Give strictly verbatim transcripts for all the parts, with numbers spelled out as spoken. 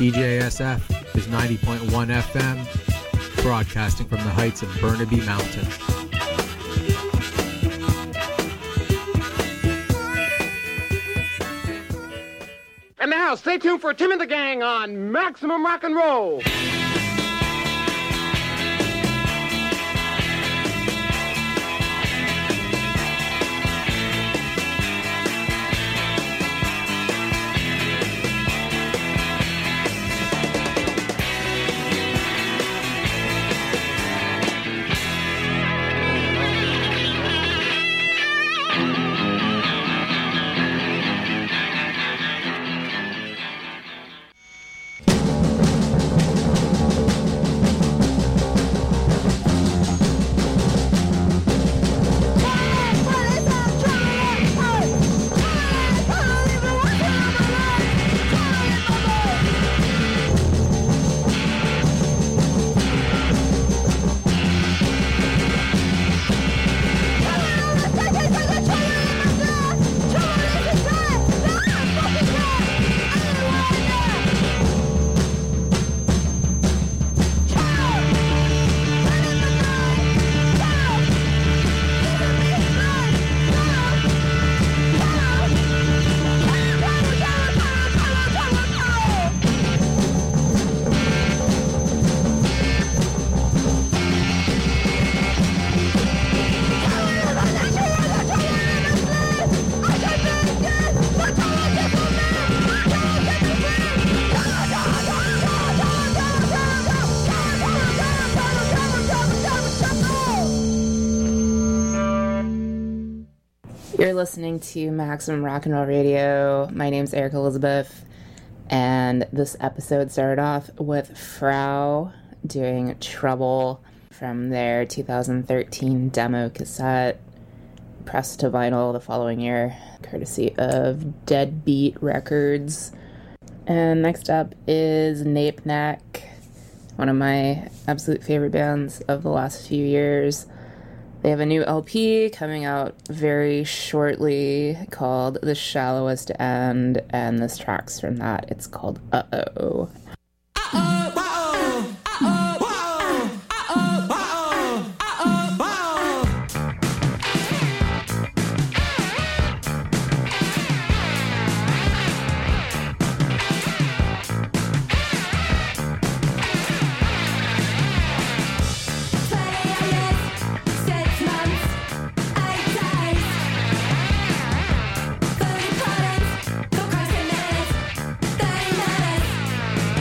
C J S F is ninety point one F M, broadcasting from the heights of Burnaby Mountain. And now, stay tuned for Tim and the Gang on Maximum Rock and Roll. You're listening to Maximum Rock and Roll Radio. My name's Erica Elizabeth, and this episode started off with Frau doing Trouble from their two thousand thirteen demo cassette, pressed to vinyl the following year, courtesy of Deadbeat Records. And next up is Nape Neck, one of my absolute favorite bands of the last few years. They have a new L P coming out very shortly called The Shallowest End, and this track's from that. It's called Uh-Oh. Uh-oh, uh-oh, uh-oh, uh-oh, uh-oh, uh-oh, uh-oh, Thirty products, procrastinate, thirty minutes.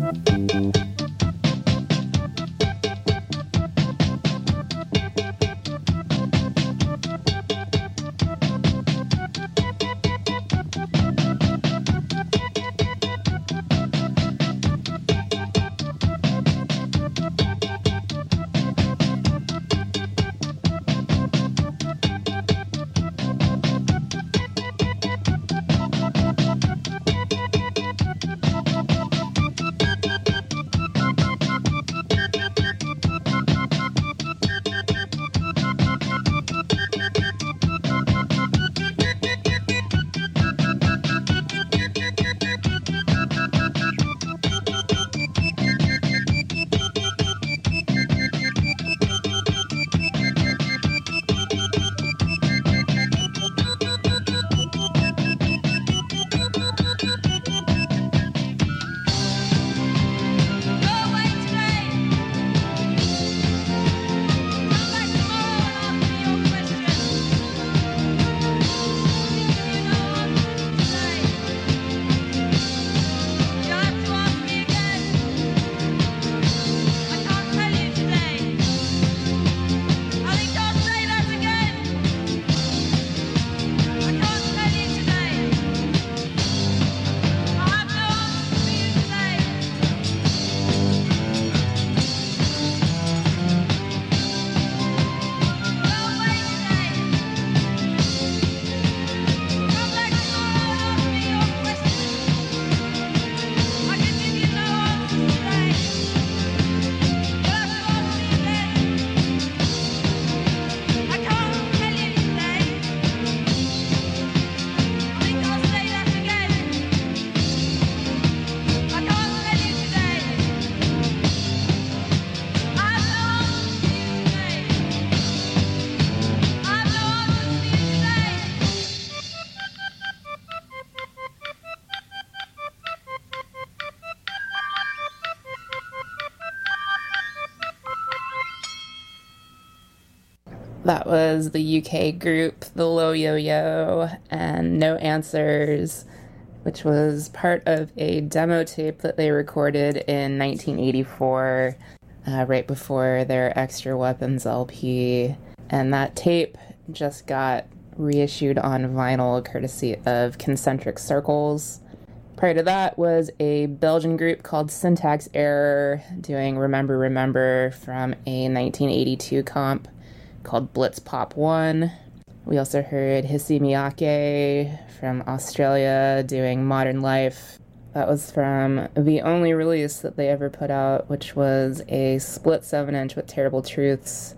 That was the U K group, the Low Yo-Yo, and No Answers, which was part of a demo tape that they recorded in nineteen eighty-four, uh, right before their Extra Weapons L P. And that tape just got reissued on vinyl courtesy of Concentric Circles. Prior to that was a Belgian group called Syntax Error doing Remember Remember from a nineteen eighty-two comp called Blitz Pop one. We also heard Hissy Miyake from Australia doing Modern Life. That was from the only release that they ever put out, which was a split seven inch with Terrible Truths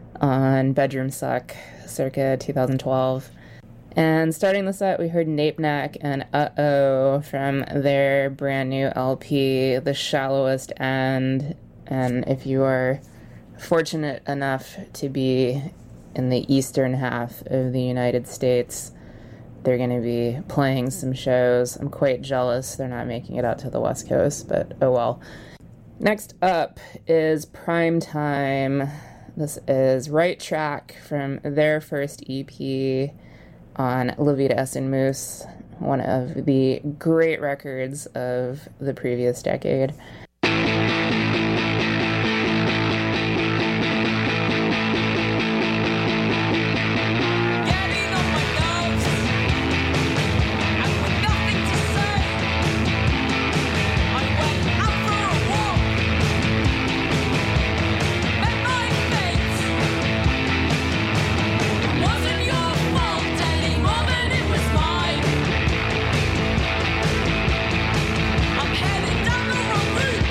on Bedroom Suck circa two thousand twelve. And starting the set, we heard Nape Neck and Uh-Oh from their brand new L P, The Shallowest End. And if you are fortunate enough to be in the eastern half of the United States, they're going to be playing some shows. I'm quite jealous they're not making it out to the West Coast, but oh well. Next up is Prime Time. This is Right Track from their first E P on La Vida Es un Moose, one of the great records of the previous decade. I'm heading down the wrong route.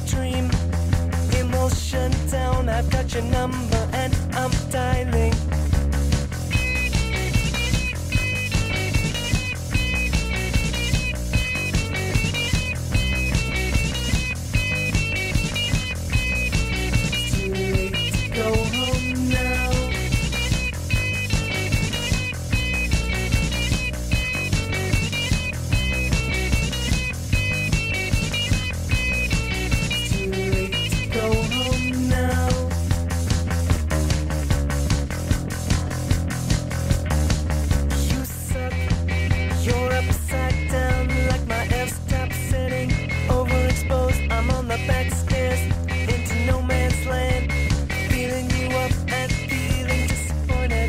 dream. Emotion down, I've got your number and I'm dialing. It's too late to go home now. It's too late to go home now. You suck. You're upside down like my F-stop setting. Overexposed, I'm on the back stairs into no man's land. Feeling you up and feeling disappointed.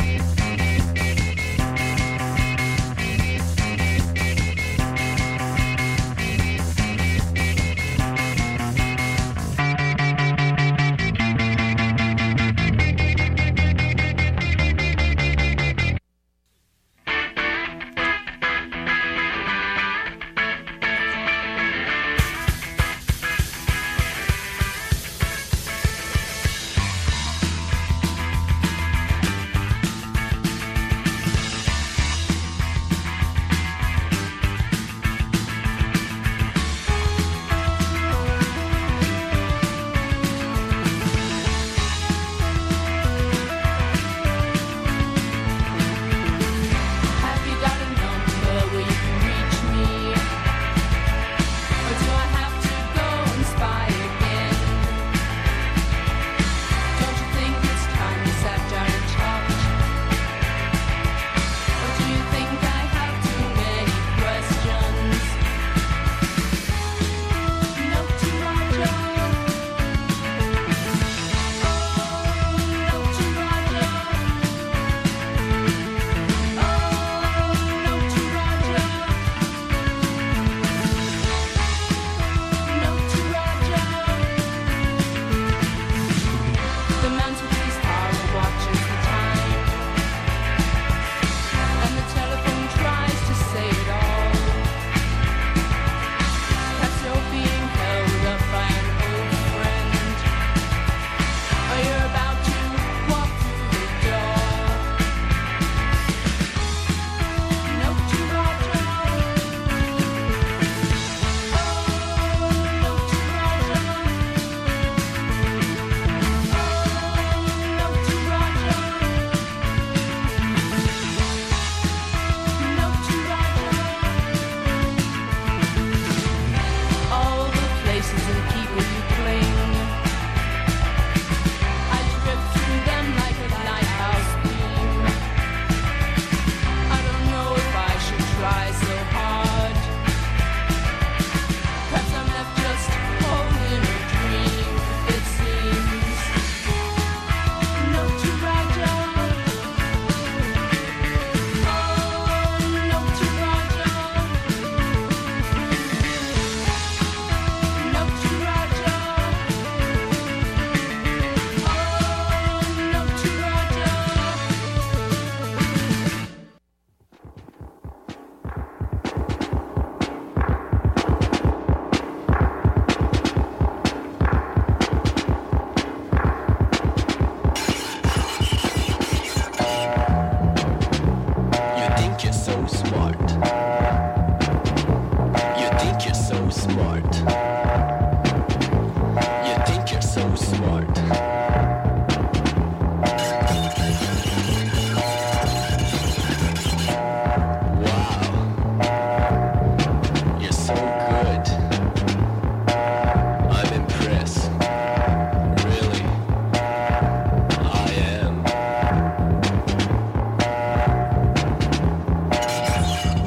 Have you got a number where you can reach me? Or do I have to go and spy again? Don't you think it's time we sat down and talked? Or do you think I have too many questions? Note to Roger. Oh, note to Roger. Note to Roger. Note to Roger. The mantelpiece tower watches the time, and the telephone tries to say it all. Casio being held up by an old friend. Or you're about to walk through the door. Note to Roger. Oh, note to Roger. Oh, note to Roger. Note to Roger. All the places and people you cling, I drift through them like a lighthouse beam. I don't know if I should try so hard. Perhaps I'm left just holding a dream, it seems. Note to Roger. Oh, note to Roger. Note to Roger. Oh, note to Roger. You think you're so smart. You think you're so smart. You think you're so smart. Wow. You're so good. I'm impressed. Really. I am.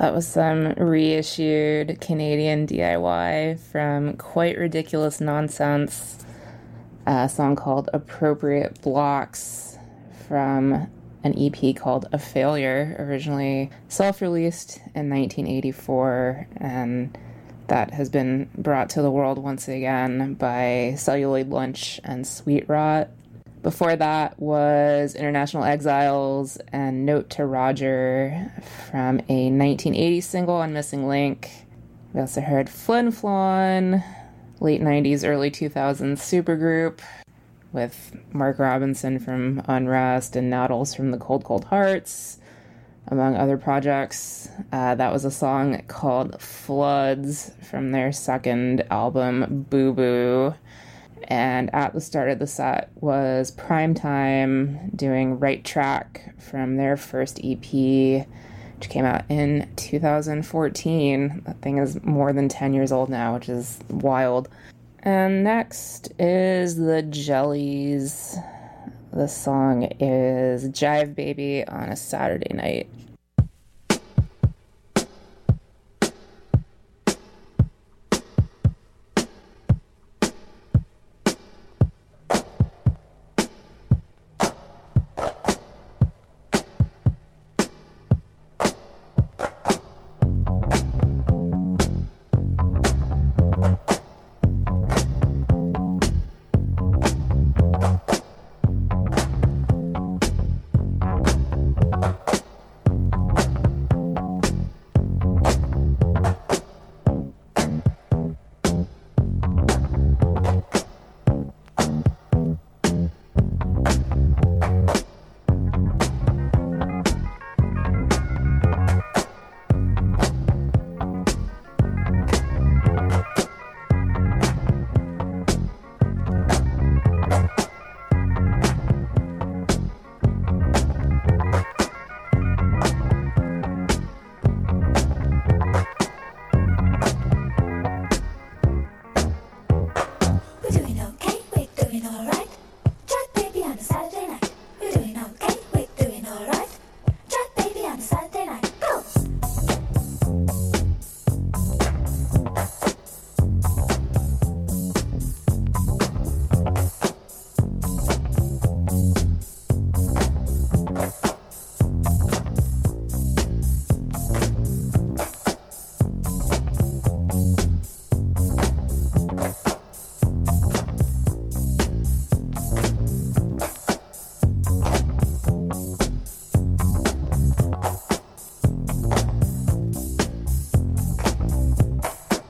That was some reissued Canadian D I Y from Quite Ridiculous Nonsense, a song called Appropriate Blocks from an E P called A Failure, originally self-released in nineteen eighty-four, and that has been brought to the world once again by Celluloid Lunch and Sweet Rot. Before that was International Exiles and Note to Roger from a nineteen eighty single on Missing Link. We also heard Flin Flon, late nineties, early two thousands supergroup with Mark Robinson from Unrest and Noodles from the Cold Cold Hearts, among other projects. Uh, that was a song called Floods from their second album, Boo Boo. And at the start of the set was Primetime doing Right Track from their first E P, which came out in two thousand fourteen. That thing is more than ten years old now, which is wild. And next is the Jellies. The song is Jive Baby on a Saturday Night.